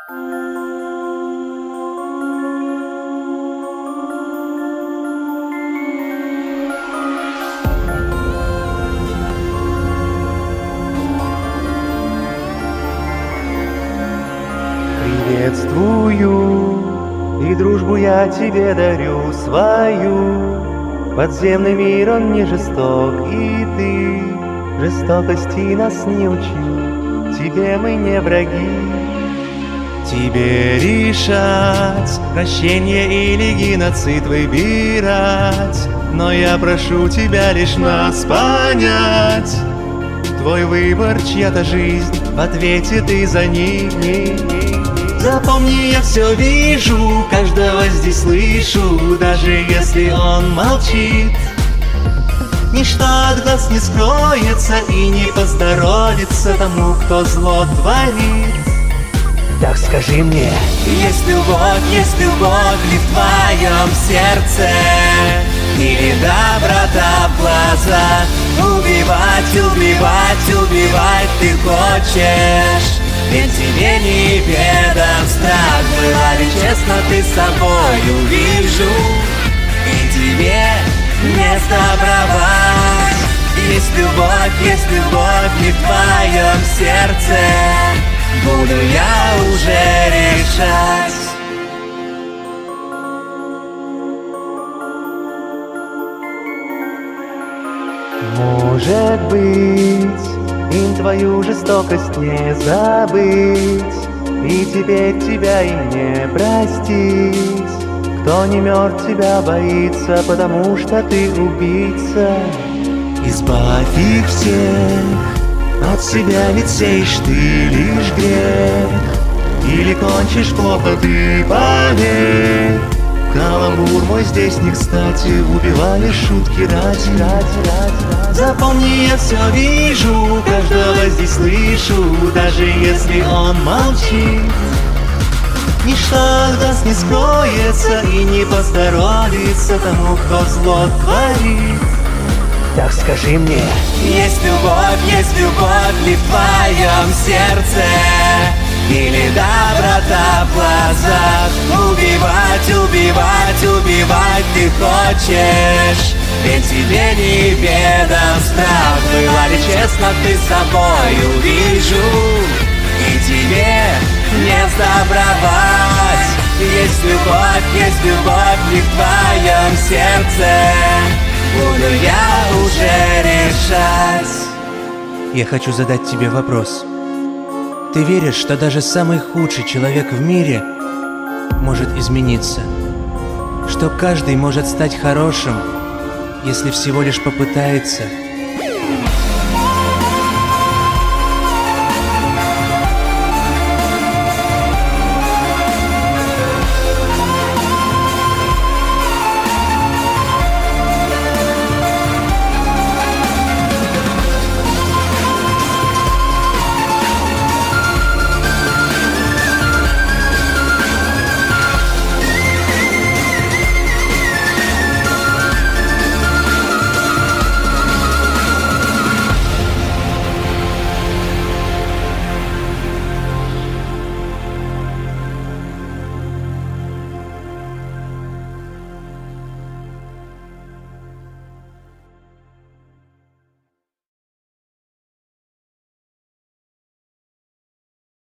Приветствую, и дружбу я тебе дарю свою. Подземный мир, он не жесток, и ты жестокости нас не учи. Тебе мы не враги. Тебе решать, прощение или геноцид выбирать. Но я прошу тебя лишь нас понять. Твой выбор, чья-то жизнь, в ответе ты за ними. Запомни, я все вижу, каждого здесь слышу, даже если он молчит. Ничто от глаз не скроется и не поздоровится тому, кто зло творит. Так скажи мне, есть любовь ли в твоем сердце? Или доброта в глазах? Убивать ты хочешь, ведь тебе неведом страх. Была ли честно ты с собою, вижу, и тебе не сдобровать. Есть любовь ли в твоем сердце? Буду я уже решать. Может быть, им твою жестокость не забыть, и теперь тебя им не простить. Кто не мертв, тебя боится, потому что ты убийца. Избавь их всех от себя, ведь сеешь ты лишь грех. Или кончишь плохо, ты поверь. Каламбур мой здесь не кстати, убивали шутки ради. Запомни, я все вижу, каждого здесь слышу, даже если он молчит. Ничто от глаз не скроется и не поздоровится тому, кто зло творит. Так скажи мне, есть любовь ли в твоем сердце? Или доброта в глазах? Убивать ты хочешь, ведь тебе неведом страх. Была ли честно ты с собою, вижу, и тебе не сдобровать. Есть любовь ли в твоем сердце? Буду я уже решать. Я хочу задать тебе вопрос. Ты веришь, что даже самый худший человек в мире может измениться? Что каждый может стать хорошим, если всего лишь попытается?